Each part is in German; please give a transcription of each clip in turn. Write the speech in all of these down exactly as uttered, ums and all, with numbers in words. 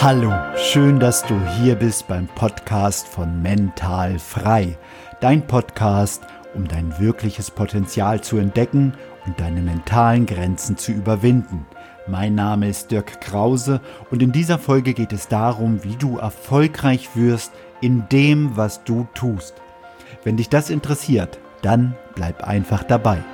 Hallo, schön, dass du hier bist beim Podcast von Mental Frei. Dein Podcast, um dein wirkliches Potenzial zu entdecken und deine mentalen Grenzen zu überwinden. Mein Name ist Dirk Krause und in dieser Folge geht es darum, wie du erfolgreich wirst in dem, was du tust. Wenn dich das interessiert, dann bleib einfach dabei.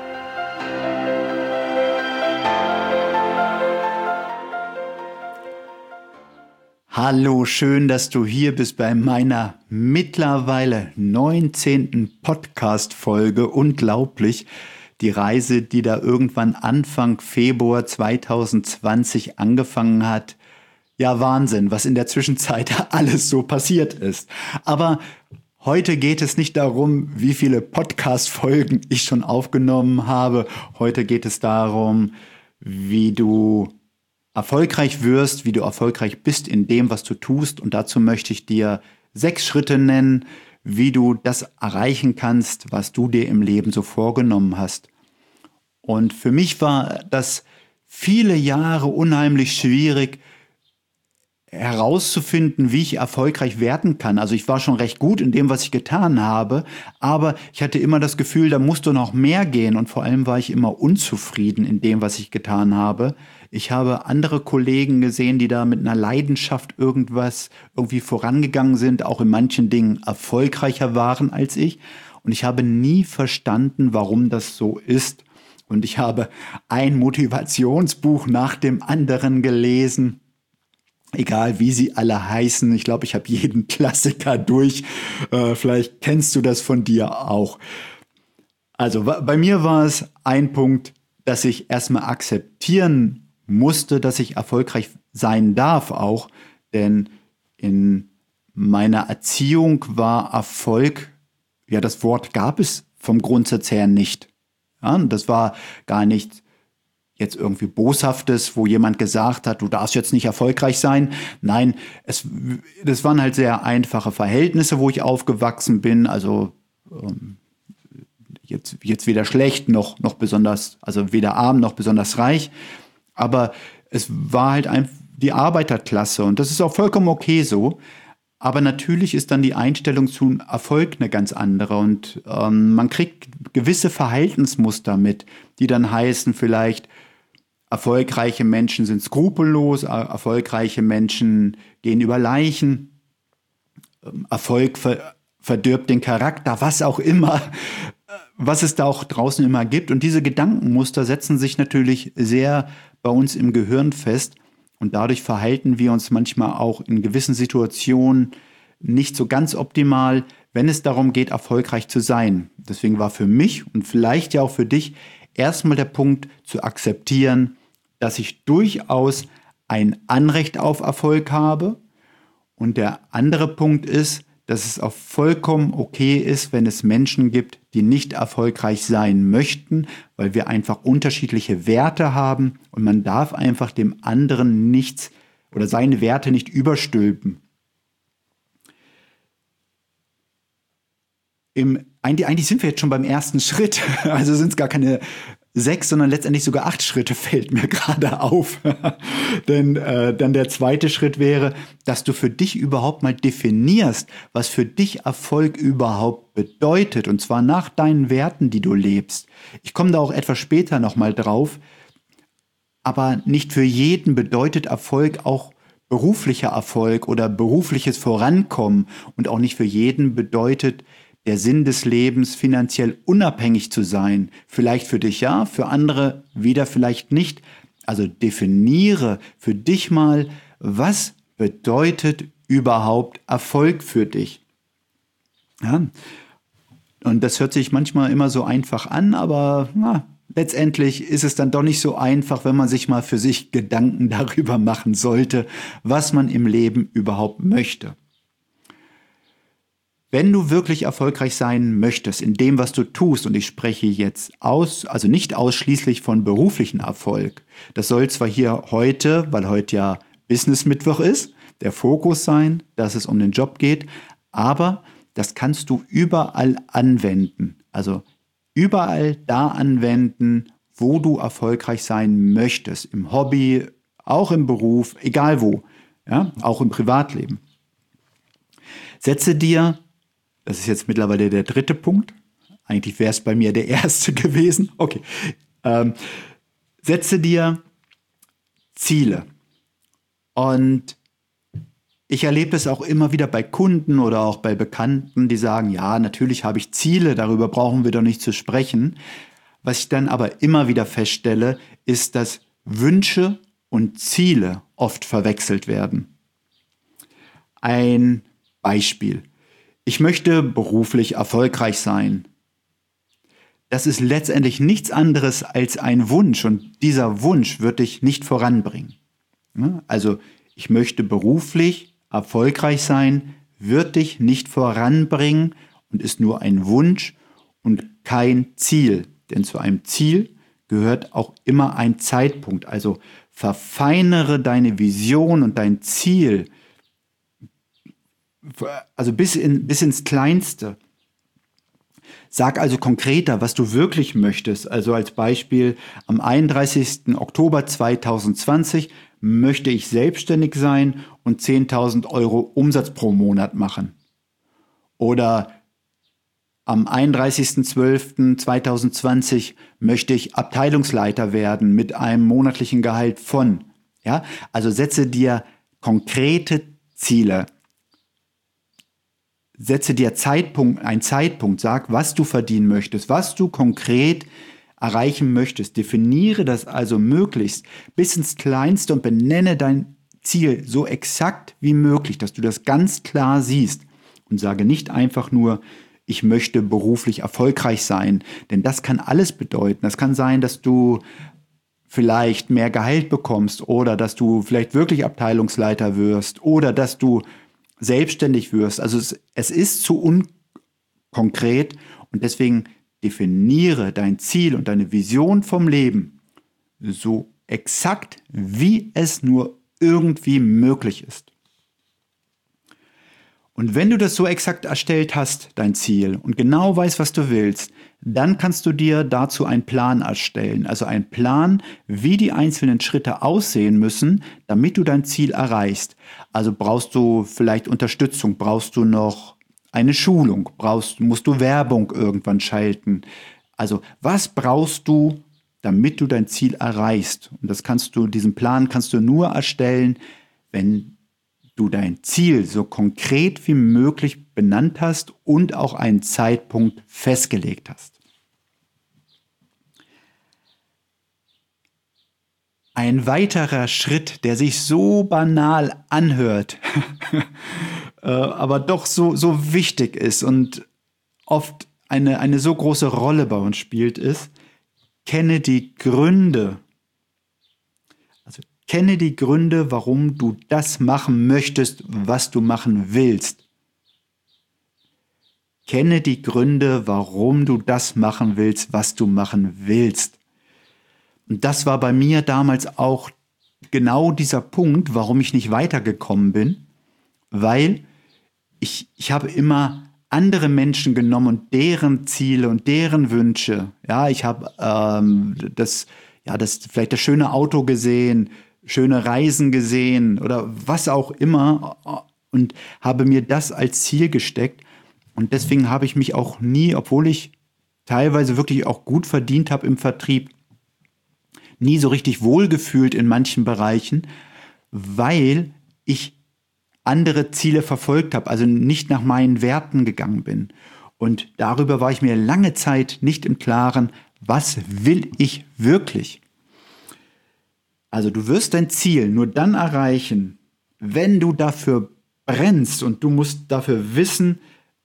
Hallo, schön, dass du hier bist bei meiner mittlerweile neunzehnten Podcast-Folge. Unglaublich, die Reise, die da irgendwann Anfang Februar zweitausendzwanzig angefangen hat. Ja, Wahnsinn, was in der Zwischenzeit alles so passiert ist. Aber heute geht es nicht darum, wie viele Podcast-Folgen ich schon aufgenommen habe. Heute geht es darum, wie du erfolgreich wirst, wie du erfolgreich bist in dem, was du tust. Und dazu möchte ich dir sechs Schritte nennen, wie du das erreichen kannst, was du dir im Leben so vorgenommen hast. Und für mich war das viele Jahre unheimlich schwierig, herauszufinden, wie ich erfolgreich werden kann. Also ich war schon recht gut in dem, was ich getan habe, aber ich hatte immer das Gefühl, da musste noch mehr gehen und vor allem war ich immer unzufrieden in dem, was ich getan habe. Ich habe andere Kollegen gesehen, die da mit einer Leidenschaft irgendwas irgendwie vorangegangen sind, auch in manchen Dingen erfolgreicher waren als ich und ich habe nie verstanden, warum das so ist. Und ich habe ein Motivationsbuch nach dem anderen gelesen. Egal wie sie alle heißen, ich glaube, ich habe jeden Klassiker durch. Äh, vielleicht kennst du das von dir auch. Also bei mir war es ein Punkt, dass ich erstmal akzeptieren musste, dass ich erfolgreich sein darf auch. Denn in meiner Erziehung war Erfolg, ja, das Wort gab es vom Grundsatz her nicht. Ja, das war gar nicht jetzt irgendwie Boshaftes, wo jemand gesagt hat, du darfst jetzt nicht erfolgreich sein. Nein, es, das waren halt sehr einfache Verhältnisse, wo ich aufgewachsen bin. Also ähm, jetzt, jetzt weder schlecht noch, noch besonders, also weder arm noch besonders reich. Aber es war halt einfach die Arbeiterklasse und das ist auch vollkommen okay so. Aber natürlich ist dann die Einstellung zu Erfolg eine ganz andere und ähm, man kriegt gewisse Verhaltensmuster mit, die dann heißen vielleicht, erfolgreiche Menschen sind skrupellos, erfolgreiche Menschen gehen über Leichen, Erfolg ver- verdirbt den Charakter, was auch immer, was es da auch draußen immer gibt. Und diese Gedankenmuster setzen sich natürlich sehr bei uns im Gehirn fest und dadurch verhalten wir uns manchmal auch in gewissen Situationen nicht so ganz optimal, wenn es darum geht, erfolgreich zu sein. Deswegen war für mich und vielleicht ja auch für dich erstmal der Punkt zu akzeptieren, dass ich durchaus ein Anrecht auf Erfolg habe. Und der andere Punkt ist, dass es auch vollkommen okay ist, wenn es Menschen gibt, die nicht erfolgreich sein möchten, weil wir einfach unterschiedliche Werte haben und man darf einfach dem anderen nichts oder seine Werte nicht überstülpen. Im, eigentlich, eigentlich sind wir jetzt schon beim ersten Schritt, also sind es gar keine sechs, sondern letztendlich sogar acht Schritte, fällt mir gerade auf. Denn äh, dann der zweite Schritt wäre, dass du für dich überhaupt mal definierst, was für dich Erfolg überhaupt bedeutet. Und zwar nach deinen Werten, die du lebst. Ich komme da auch etwas später nochmal drauf. Aber nicht für jeden bedeutet Erfolg auch beruflicher Erfolg oder berufliches Vorankommen. Und auch nicht für jeden bedeutet der Sinn des Lebens, finanziell unabhängig zu sein. Vielleicht für dich ja, für andere wieder vielleicht nicht. Also definiere für dich mal, was bedeutet überhaupt Erfolg für dich? Ja. Und das hört sich manchmal immer so einfach an, aber na, letztendlich ist es dann doch nicht so einfach, wenn man sich mal für sich Gedanken darüber machen sollte, was man im Leben überhaupt möchte. Wenn du wirklich erfolgreich sein möchtest in dem, was du tust, und ich spreche jetzt aus, also nicht ausschließlich von beruflichen Erfolg, das soll zwar hier heute, weil heute ja Business-Mittwoch ist, der Fokus sein, dass es um den Job geht, aber das kannst du überall anwenden. Also überall da anwenden, wo du erfolgreich sein möchtest. Im Hobby, auch im Beruf, egal wo. ja, auch im Privatleben. Setze dir, das ist jetzt mittlerweile der dritte Punkt, eigentlich wäre es bei mir der erste gewesen, okay, ähm, setze dir Ziele. Und ich erlebe es auch immer wieder bei Kunden oder auch bei Bekannten, die sagen, ja, natürlich habe ich Ziele, darüber brauchen wir doch nicht zu sprechen. Was ich dann aber immer wieder feststelle, ist, dass Wünsche und Ziele oft verwechselt werden. Ein Beispiel. Ich möchte beruflich erfolgreich sein. Das ist letztendlich nichts anderes als ein Wunsch und dieser Wunsch wird dich nicht voranbringen. Also ich möchte beruflich erfolgreich sein, wird dich nicht voranbringen und ist nur ein Wunsch und kein Ziel. Denn zu einem Ziel gehört auch immer ein Zeitpunkt. Also verfeinere deine Vision und dein Ziel, also bis, in, bis ins Kleinste. Sag also konkreter, was du wirklich möchtest. Also als Beispiel, am einunddreißigsten Oktober zweitausendzwanzig möchte ich selbstständig sein und zehntausend Euro Umsatz pro Monat machen. Oder am einunddreißigsten zwölften zweitausendzwanzig möchte ich Abteilungsleiter werden mit einem monatlichen Gehalt von. Ja, also setze dir konkrete Ziele. Setze dir Zeitpunkt, einen Zeitpunkt, sag, was du verdienen möchtest, was du konkret erreichen möchtest. Definiere das also möglichst bis ins Kleinste und benenne dein Ziel so exakt wie möglich, dass du das ganz klar siehst. Und sage nicht einfach nur, ich möchte beruflich erfolgreich sein, denn das kann alles bedeuten. Das kann sein, dass du vielleicht mehr Gehalt bekommst oder dass du vielleicht wirklich Abteilungsleiter wirst oder dass du selbstständig wirst. Also es, es ist zu unkonkret und deswegen definiere dein Ziel und deine Vision vom Leben so exakt, wie es nur irgendwie möglich ist. Und wenn du das so exakt erstellt hast, dein Ziel, und genau weißt, was du willst, dann kannst du dir dazu einen Plan erstellen. Also einen Plan, wie die einzelnen Schritte aussehen müssen, damit du dein Ziel erreichst. Also brauchst du vielleicht Unterstützung, brauchst du noch eine Schulung, brauchst, musst du Werbung irgendwann schalten. Also was brauchst du, damit du dein Ziel erreichst? Und das kannst du, diesen Plan kannst du nur erstellen, wenn du dein Ziel so konkret wie möglich benannt hast und auch einen Zeitpunkt festgelegt hast. Ein weiterer Schritt, der sich so banal anhört, äh, aber doch so, so wichtig ist und oft eine, eine so große Rolle bei uns spielt, ist, kenne die Gründe. Also kenne die Gründe, warum du das machen möchtest, was du machen willst. Kenne die Gründe, warum du das machen willst, was du machen willst. Und das war bei mir damals auch genau dieser Punkt, warum ich nicht weitergekommen bin, weil ich, ich habe immer andere Menschen genommen und deren Ziele und deren Wünsche. Ja, ich habe ähm, das, ja, das vielleicht das schöne Auto gesehen, schöne Reisen gesehen oder was auch immer und habe mir das als Ziel gesteckt. Und deswegen habe ich mich auch nie, obwohl ich teilweise wirklich auch gut verdient habe im Vertrieb, nie so richtig wohlgefühlt in manchen Bereichen, weil ich andere Ziele verfolgt habe, also nicht nach meinen Werten gegangen bin. Und darüber war ich mir lange Zeit nicht im Klaren, was will ich wirklich? Also du wirst dein Ziel nur dann erreichen, wenn du dafür brennst und du musst dafür wissen,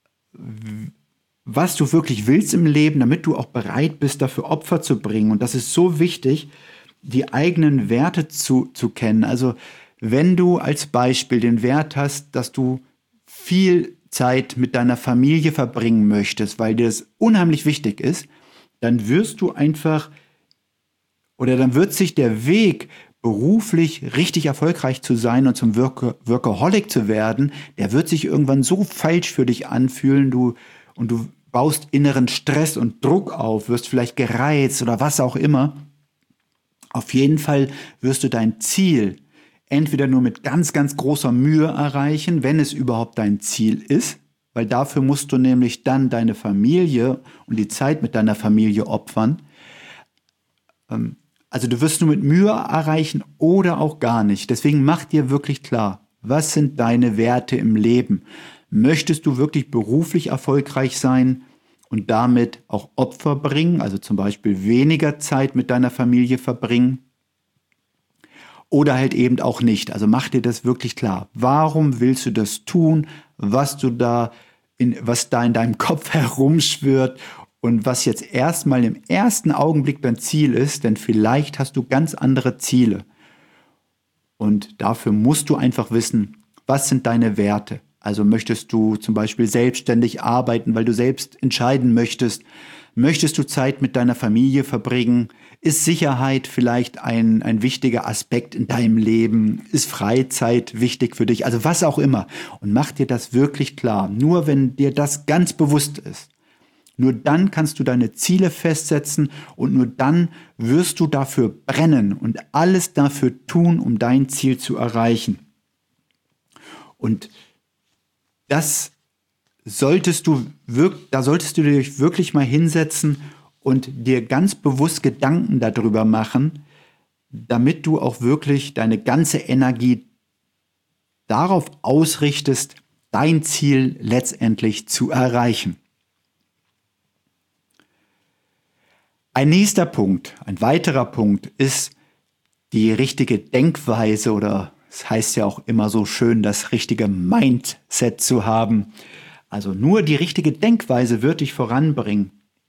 was du wirklich willst im Leben, damit du auch bereit bist, dafür Opfer zu bringen. Und das ist so wichtig, die eigenen Werte zu, zu kennen. Also wenn du als Beispiel den Wert hast, dass du viel Zeit mit deiner Familie verbringen möchtest, weil dir das unheimlich wichtig ist, dann wirst du einfach oder dann wird sich der Weg, beruflich richtig erfolgreich zu sein und zum Work- Workaholic zu werden, der wird sich irgendwann so falsch für dich anfühlen, du und du baust inneren Stress und Druck auf, wirst vielleicht gereizt oder was auch immer. Auf jeden Fall wirst du dein Ziel entweder nur mit ganz, ganz großer Mühe erreichen, wenn es überhaupt dein Ziel ist, weil dafür musst du nämlich dann deine Familie und die Zeit mit deiner Familie opfern. Also du wirst nur mit Mühe erreichen oder auch gar nicht. Deswegen mach dir wirklich klar, was sind deine Werte im Leben? Möchtest du wirklich beruflich erfolgreich sein und damit auch Opfer bringen, also zum Beispiel weniger Zeit mit deiner Familie verbringen? Oder halt eben auch nicht. Also mach dir das wirklich klar. Warum willst du das tun, was du da in, was da in deinem Kopf herumschwirrt und was jetzt erstmal im ersten Augenblick dein Ziel ist, denn vielleicht hast du ganz andere Ziele. Und dafür musst du einfach wissen, was sind deine Werte? Also möchtest du zum Beispiel selbstständig arbeiten, weil du selbst entscheiden möchtest? Möchtest du Zeit mit deiner Familie verbringen? Ist Sicherheit vielleicht ein, ein wichtiger Aspekt in deinem Leben? Ist Freizeit wichtig für dich? Also was auch immer. Und mach dir das wirklich klar. Nur wenn dir das ganz bewusst ist, nur dann kannst du deine Ziele festsetzen und nur dann wirst du dafür brennen und alles dafür tun, um dein Ziel zu erreichen. Und das solltest du wirklich, da solltest du dich wirklich mal hinsetzen und dir ganz bewusst Gedanken darüber machen, damit du auch wirklich deine ganze Energie darauf ausrichtest, dein Ziel letztendlich zu erreichen. Ein nächster Punkt, ein weiterer Punkt ist die richtige Denkweise oder es heißt ja auch immer so schön, das richtige Mindset zu haben. Also nur die richtige Denkweise wird dich voranbringen.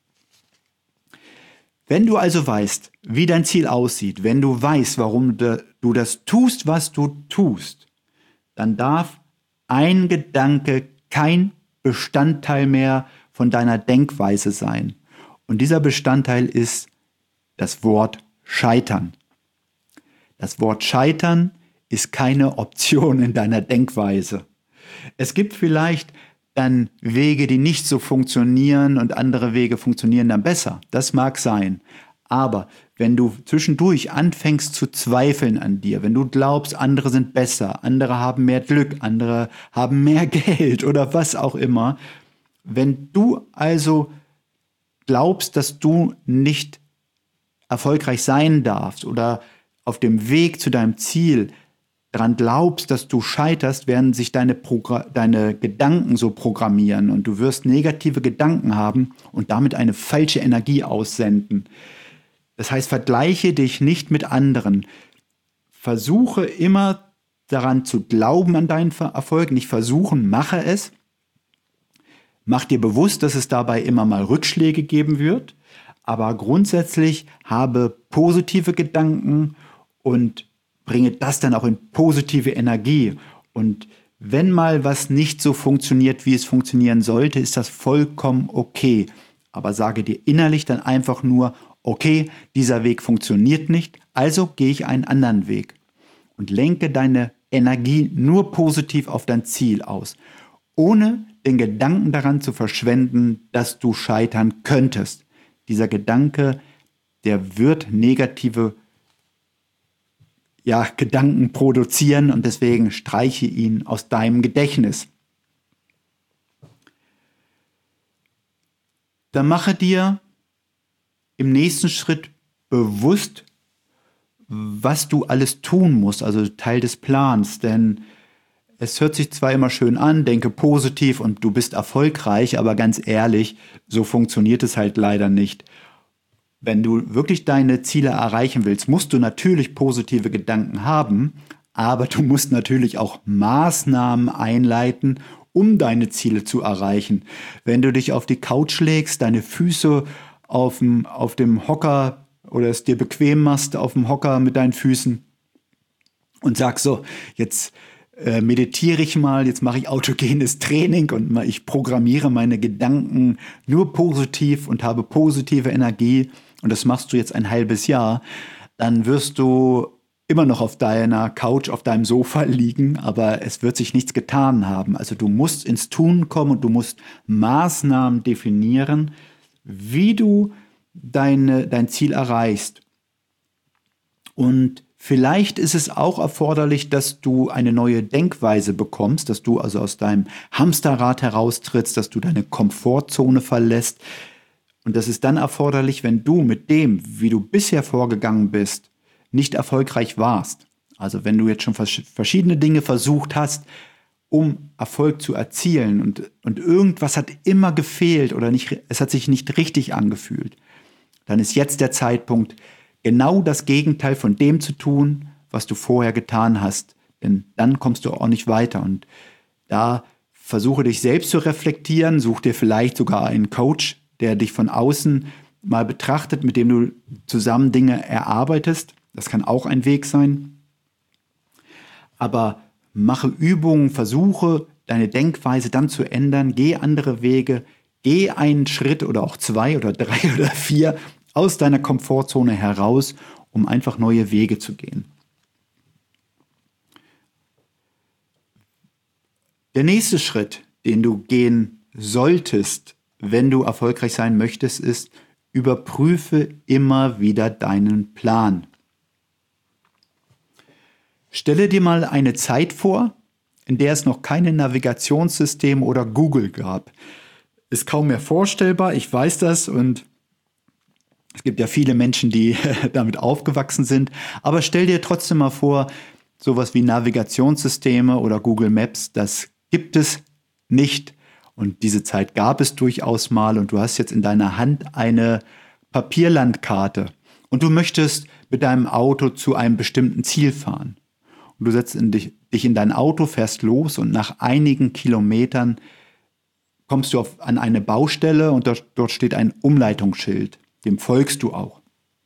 Wenn du also weißt, wie dein Ziel aussieht, wenn du weißt, warum du das tust, was du tust, dann darf ein Gedanke kein Bestandteil mehr von deiner Denkweise sein. Und dieser Bestandteil ist das Wort Scheitern. Das Wort Scheitern ist keine Option in deiner Denkweise. Es gibt vielleicht dann Wege, die nicht so funktionieren und andere Wege funktionieren dann besser. Das mag sein. Aber wenn du zwischendurch anfängst zu zweifeln an dir, wenn du glaubst, andere sind besser, andere haben mehr Glück, andere haben mehr Geld oder was auch immer, wenn du also glaubst, dass du nicht erfolgreich sein darfst oder auf dem Weg zu deinem Ziel daran glaubst, dass du scheiterst, werden sich deine, Progr- deine Gedanken so programmieren und du wirst negative Gedanken haben und damit eine falsche Energie aussenden. Das heißt, vergleiche dich nicht mit anderen. Versuche immer daran zu glauben an deinen Erfolg, nicht versuchen, mache es. Mach dir bewusst, dass es dabei immer mal Rückschläge geben wird, aber grundsätzlich habe positive Gedanken und bringe das dann auch in positive Energie. Und wenn mal was nicht so funktioniert, wie es funktionieren sollte, ist das vollkommen okay. Aber sage dir innerlich dann einfach nur, okay, dieser Weg funktioniert nicht, also gehe ich einen anderen Weg. Und lenke deine Energie nur positiv auf dein Ziel aus, ohne den Gedanken daran zu verschwenden, dass du scheitern könntest. Dieser Gedanke, der wird negative ja, Gedanken produzieren und deswegen streiche ihn aus deinem Gedächtnis. Dann mache dir im nächsten Schritt bewusst, was du alles tun musst, also Teil des Plans, denn es hört sich zwar immer schön an, denke positiv und du bist erfolgreich, aber ganz ehrlich, so funktioniert es halt leider nicht. Wenn du wirklich deine Ziele erreichen willst, musst du natürlich positive Gedanken haben, aber du musst natürlich auch Maßnahmen einleiten, um deine Ziele zu erreichen. Wenn du dich auf die Couch legst, deine Füße auf dem, auf dem Hocker oder es dir bequem machst auf dem Hocker mit deinen Füßen und sagst so, jetzt äh, meditiere ich mal, jetzt mache ich autogenes Training und ich programmiere meine Gedanken nur positiv und habe positive Energie und das machst du jetzt ein halbes Jahr, dann wirst du immer noch auf deiner Couch, auf deinem Sofa liegen, aber es wird sich nichts getan haben. Also du musst ins Tun kommen und du musst Maßnahmen definieren, wie du deine, dein Ziel erreichst. Und Vielleicht ist es auch erforderlich, dass du eine neue Denkweise bekommst, dass du also aus deinem Hamsterrad heraustrittst, dass du deine Komfortzone verlässt. Und das ist dann erforderlich, wenn du mit dem, wie du bisher vorgegangen bist, nicht erfolgreich warst. Also wenn du jetzt schon verschiedene Dinge versucht hast, um Erfolg zu erzielen und, und irgendwas hat immer gefehlt oder nicht, es hat sich nicht richtig angefühlt, dann ist jetzt der Zeitpunkt, genau das Gegenteil von dem zu tun, was du vorher getan hast. Denn dann kommst du auch nicht weiter. Und da versuche dich selbst zu reflektieren, such dir vielleicht sogar einen Coach, der dich von außen mal betrachtet, mit dem du zusammen Dinge erarbeitest. Das kann auch ein Weg sein. Aber mache Übungen, versuche deine Denkweise dann zu ändern, geh andere Wege, geh einen Schritt oder auch zwei oder drei oder vier aus deiner Komfortzone heraus, um einfach neue Wege zu gehen. Der nächste Schritt, den du gehen solltest, wenn du erfolgreich sein möchtest, ist, überprüfe immer wieder deinen Plan. Stelle dir mal eine Zeit vor, in der es noch keine Navigationssysteme oder Google gab. Ist kaum mehr vorstellbar, ich weiß das, und es gibt ja viele Menschen, die damit aufgewachsen sind. Aber stell dir trotzdem mal vor, sowas wie Navigationssysteme oder Google Maps, das gibt es nicht. Und diese Zeit gab es durchaus mal. Und du hast jetzt in deiner Hand eine Papierlandkarte. Und du möchtest mit deinem Auto zu einem bestimmten Ziel fahren. Und du setzt in dich, dich in dein Auto, fährst los und nach einigen Kilometern kommst du auf, an eine Baustelle und dort, dort steht ein Umleitungsschild. Dem folgst du auch.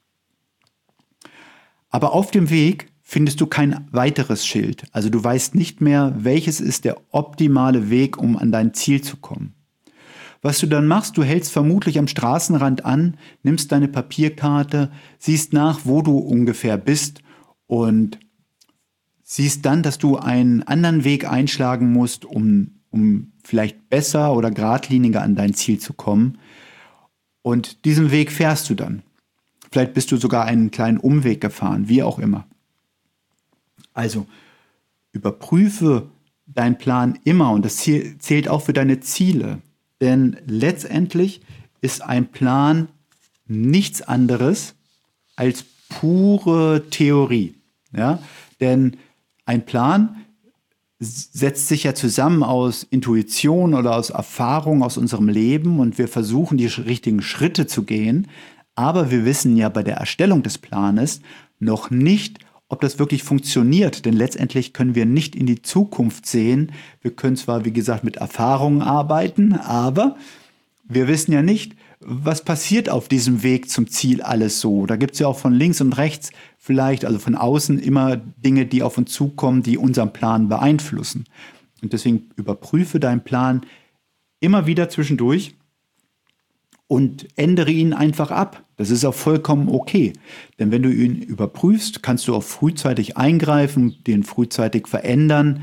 Aber auf dem Weg findest du kein weiteres Schild. Also du weißt nicht mehr, welches ist der optimale Weg, um an dein Ziel zu kommen. Was du dann machst, du hältst vermutlich am Straßenrand an, nimmst deine Papierkarte, siehst nach, wo du ungefähr bist und siehst dann, dass du einen anderen Weg einschlagen musst, um, um vielleicht besser oder geradliniger an dein Ziel zu kommen. Und diesen Weg fährst du dann. Vielleicht bist du sogar einen kleinen Umweg gefahren, wie auch immer. Also überprüfe deinen Plan immer, und das zählt auch für deine Ziele. Denn letztendlich ist ein Plan nichts anderes als pure Theorie. Ja? Denn ein Plan setzt sich ja zusammen aus Intuition oder aus Erfahrung aus unserem Leben, und wir versuchen, die richtigen Schritte zu gehen. Aber wir wissen ja bei der Erstellung des Planes noch nicht, ob das wirklich funktioniert. Denn letztendlich können wir nicht in die Zukunft sehen. Wir können zwar, wie gesagt, mit Erfahrungen arbeiten, aber wir wissen ja nicht, was passiert auf diesem Weg zum Ziel alles so. Da gibt es ja auch von links und rechts vielleicht, also von außen, immer Dinge, die auf uns zukommen, die unseren Plan beeinflussen. Und deswegen überprüfe deinen Plan immer wieder zwischendurch und ändere ihn einfach ab. Das ist auch vollkommen okay. Denn wenn du ihn überprüfst, kannst du auch frühzeitig eingreifen, den frühzeitig verändern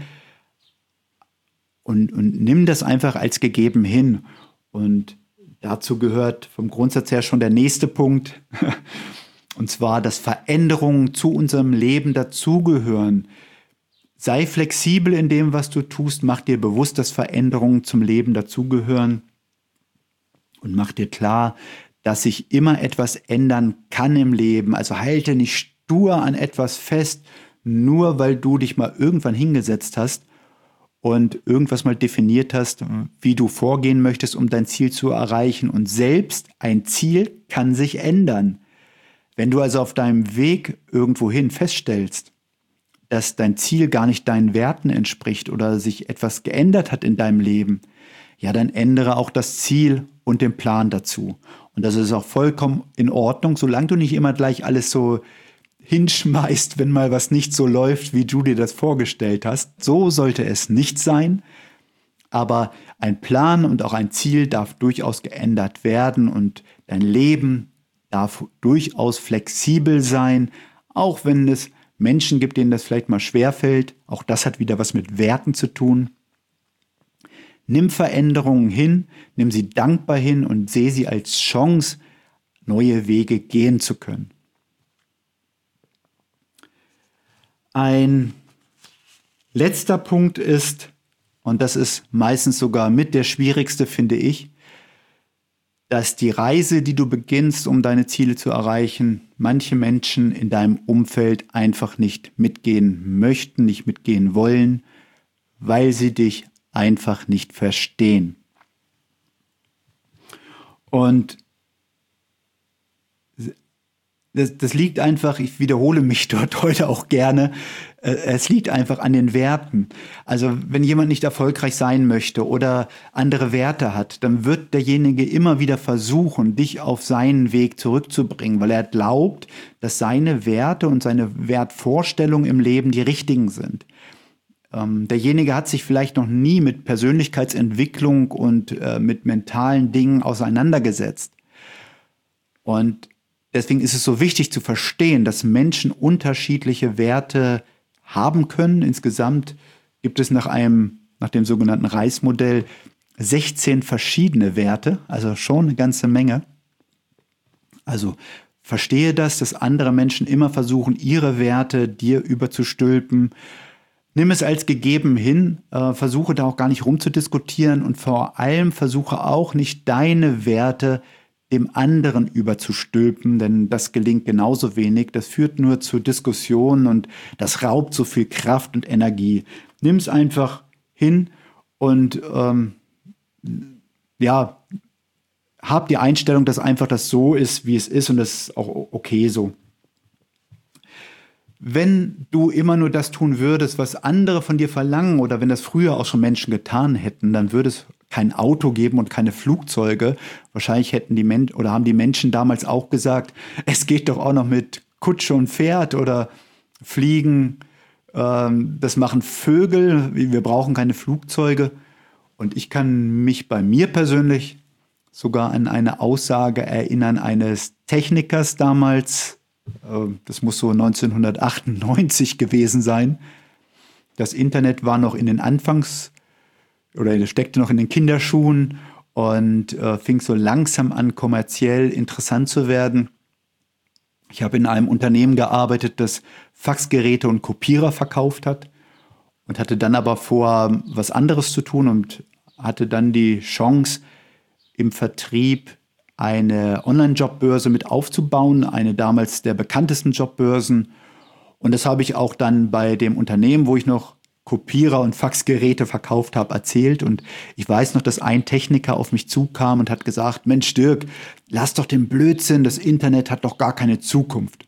und, und nimm das einfach als gegeben hin. Und dazu gehört vom Grundsatz her schon der nächste Punkt, und zwar, dass Veränderungen zu unserem Leben dazugehören. Sei flexibel in dem, was du tust, mach dir bewusst, dass Veränderungen zum Leben dazugehören, und mach dir klar, dass sich immer etwas ändern kann im Leben. Also halte nicht stur an etwas fest, nur weil du dich mal irgendwann hingesetzt hast und irgendwas mal definiert hast, wie du vorgehen möchtest, um dein Ziel zu erreichen. Und selbst ein Ziel kann sich ändern. Wenn du also auf deinem Weg irgendwohin feststellst, dass dein Ziel gar nicht deinen Werten entspricht oder sich etwas geändert hat in deinem Leben, ja, dann ändere auch das Ziel und den Plan dazu. Und das ist auch vollkommen in Ordnung, solange du nicht immer gleich alles so hinschmeißt, wenn mal was nicht so läuft, wie du dir das vorgestellt hast. So sollte es nicht sein. Aber ein Plan und auch ein Ziel darf durchaus geändert werden, und dein Leben darf durchaus flexibel sein, auch wenn es Menschen gibt, denen das vielleicht mal schwerfällt. Auch das hat wieder was mit Werten zu tun. Nimm Veränderungen hin, nimm sie dankbar hin und sehe sie als Chance, neue Wege gehen zu können. Ein letzter Punkt ist, und das ist meistens sogar mit der schwierigste, finde ich, dass die Reise, die du beginnst, um deine Ziele zu erreichen, manche Menschen in deinem Umfeld einfach nicht mitgehen möchten, nicht mitgehen wollen, weil sie dich einfach nicht verstehen. Und das, das liegt einfach, ich wiederhole mich dort heute auch gerne, äh, es liegt einfach an den Werten. Also wenn jemand nicht erfolgreich sein möchte oder andere Werte hat, dann wird derjenige immer wieder versuchen, dich auf seinen Weg zurückzubringen, weil er glaubt, dass seine Werte und seine Wertvorstellungen im Leben die richtigen sind. Ähm, derjenige hat sich vielleicht noch nie mit Persönlichkeitsentwicklung und äh, mit mentalen Dingen auseinandergesetzt. Und deswegen ist es so wichtig zu verstehen, dass Menschen unterschiedliche Werte haben können. Insgesamt gibt es nach einem, nach dem sogenannten Reis-Modell sechzehn verschiedene Werte, also schon eine ganze Menge. Also verstehe das, dass andere Menschen immer versuchen, ihre Werte dir überzustülpen. Nimm es als gegeben hin, äh, versuche da auch gar nicht rumzudiskutieren und vor allem versuche auch nicht deine Werte dem anderen überzustülpen, denn das gelingt genauso wenig. Das führt nur zu Diskussionen und das raubt so viel Kraft und Energie. Nimm es einfach hin und ähm, ja, hab die Einstellung, dass einfach das so ist, wie es ist und das ist auch okay so. Wenn du immer nur das tun würdest, was andere von dir verlangen oder wenn das früher auch schon Menschen getan hätten, dann würde es kein Auto geben und keine Flugzeuge. Wahrscheinlich hätten die Menschen oder haben die Menschen damals auch gesagt, es geht doch auch noch mit Kutsche und Pferd oder Fliegen. Ähm, das machen Vögel. Wir brauchen keine Flugzeuge. Und ich kann mich bei mir persönlich sogar an eine Aussage erinnern eines Technikers damals. Äh, das muss so neunzehnhundertachtundneunzig gewesen sein. Das Internet war noch in den Anfangs oder steckte noch in den Kinderschuhen und äh, fing so langsam an, kommerziell interessant zu werden. Ich habe in einem Unternehmen gearbeitet, das Faxgeräte und Kopierer verkauft hat und hatte dann aber vor, was anderes zu tun und hatte dann die Chance, im Vertrieb eine Online-Jobbörse mit aufzubauen, eine damals der bekanntesten Jobbörsen. Und das habe ich auch dann bei dem Unternehmen, wo ich noch Kopierer und Faxgeräte verkauft habe, erzählt. Und ich weiß noch, dass ein Techniker auf mich zukam und hat gesagt, Mensch Dirk, lass doch den Blödsinn, das Internet hat doch gar keine Zukunft.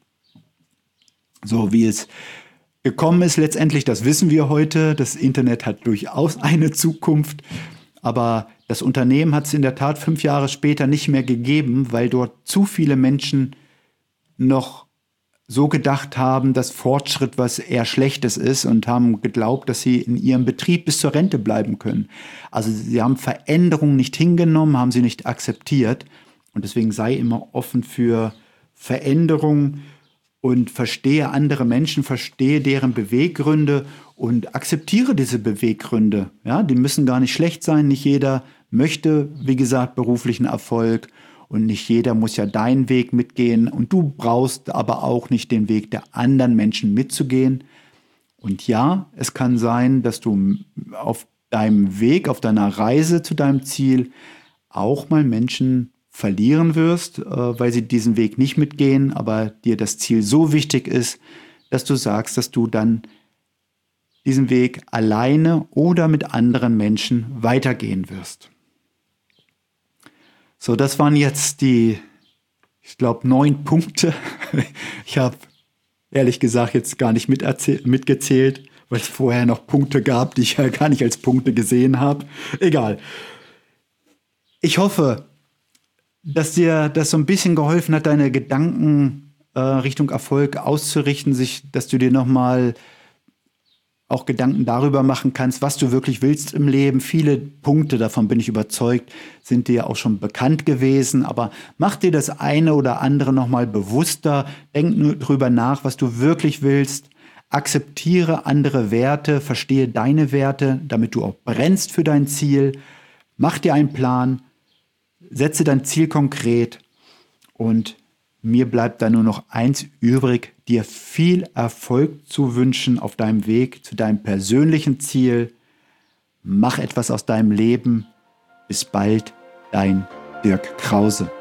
So wie es gekommen ist letztendlich, das wissen wir heute, das Internet hat durchaus eine Zukunft, aber das Unternehmen hat es in der Tat fünf Jahre später nicht mehr gegeben, weil dort zu viele Menschen noch so gedacht haben, dass Fortschritt was eher Schlechtes ist und haben geglaubt, dass sie in ihrem Betrieb bis zur Rente bleiben können. Also sie haben Veränderungen nicht hingenommen, haben sie nicht akzeptiert. Und deswegen sei immer offen für Veränderungen und verstehe andere Menschen, verstehe deren Beweggründe und akzeptiere diese Beweggründe. Ja, die müssen gar nicht schlecht sein. Nicht jeder möchte, wie gesagt, beruflichen Erfolg. Und nicht jeder muss ja deinen Weg mitgehen. Und du brauchst aber auch nicht den Weg der anderen Menschen mitzugehen. Und ja, es kann sein, dass du auf deinem Weg, auf deiner Reise zu deinem Ziel auch mal Menschen verlieren wirst, weil sie diesen Weg nicht mitgehen, aber dir das Ziel so wichtig ist, dass du sagst, dass du dann diesen Weg alleine oder mit anderen Menschen weitergehen wirst. So, das waren jetzt die, ich glaube, neun Punkte. Ich habe ehrlich gesagt jetzt gar nicht mitgezählt, weil es vorher noch Punkte gab, die ich ja gar nicht als Punkte gesehen habe. Egal. Ich hoffe, dass dir das so ein bisschen geholfen hat, deine Gedanken äh, Richtung Erfolg auszurichten, sich, dass du dir nochmal auch Gedanken darüber machen kannst, was du wirklich willst im Leben. Viele Punkte, davon bin ich überzeugt, sind dir auch schon bekannt gewesen. Aber mach dir das eine oder andere nochmal bewusster. Denk nur drüber nach, was du wirklich willst. Akzeptiere andere Werte, verstehe deine Werte, damit du auch brennst für dein Ziel. Mach dir einen Plan, setze dein Ziel konkret und Mir bleibt da nur noch eins übrig, dir viel Erfolg zu wünschen auf deinem Weg zu deinem persönlichen Ziel. Mach etwas aus deinem Leben. Bis bald, dein Dirk Krause.